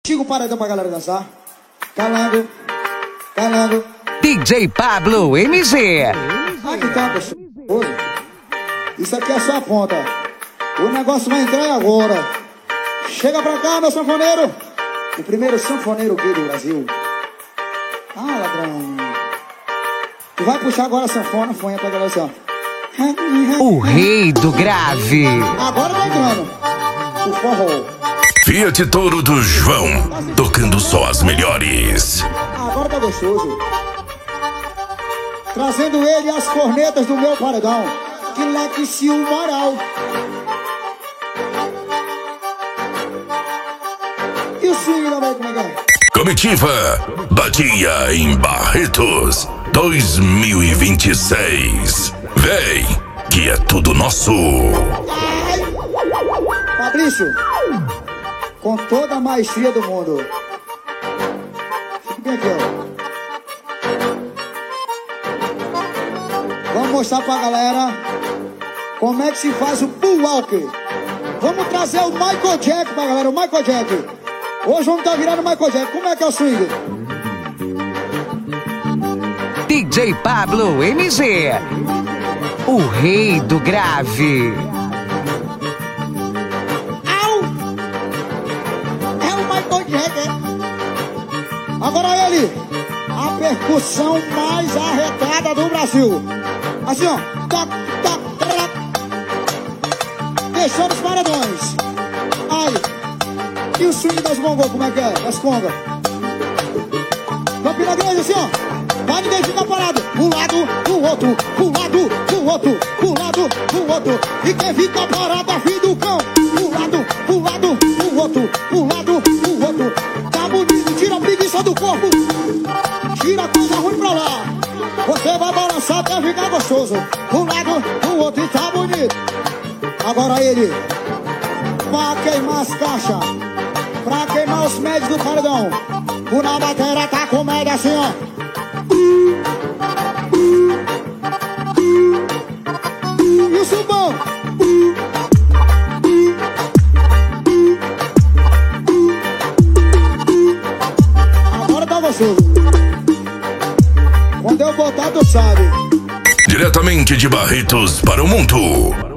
Tira o paredão pra galera dançar. Calango, calango. DJ Pablo MG. Aqui tá, pessoal. Isso aqui é só a ponta. O negócio vai entrar agora. Chega pra cá, meu sanfoneiro. O primeiro sanfoneiro aqui do Brasil. Ah, ladrão. Tu vai puxar agora a sanfona, fonha pra galera assim, ó. O rei do grave. Agora vai entrando o forró. Fiat Toro do João, tocando só as melhores. Agora tá gostoso. Trazendo ele as cornetas do meu paredão. Que leque se o moral. E o swing também, como é que é? Comitiva Badia em Barretos 2026. Vem, que é tudo nosso. Ai! Fabrício, com toda a maestria do mundo. Fique bem aqui, ó. Vamos mostrar pra galera como é que se faz o Bull Walker. Vamos trazer o Michael Jack pra galera, o Michael Jack. Hoje vamos estar virando o Michael Jack. Como é que é o swing? DJ Pablo MG. O rei do grave. Au! É o Michael Jack, é? Agora ele, a percussão mais arretada do Brasil. Assim, ó. Toc, toc, toc. Deixando os paredões. Ai. E o swing das bongos, como é que é? Das congas. Campina Grande, assim, ó. Vai ninguém ficar parado. Um lado, o outro. Um lado, o outro. Um lado, o outro. E quem fica parado é filho do cão. Um lado, o outro. Um lado, o outro. Tá bonito, tira a preguiça do corpo. Tira a coisa ruim pra lá. Você vai balançar até ficar gostoso. Um lado, o outro e tá bonito. Agora ele. Pra queimar as caixas. Pra queimar os médios do paredão. O na bateria tá com média assim, ó. E o sumbão? Agora tá gostoso. Quando eu botar, tu sabe. Diretamente de Barretos para o mundo.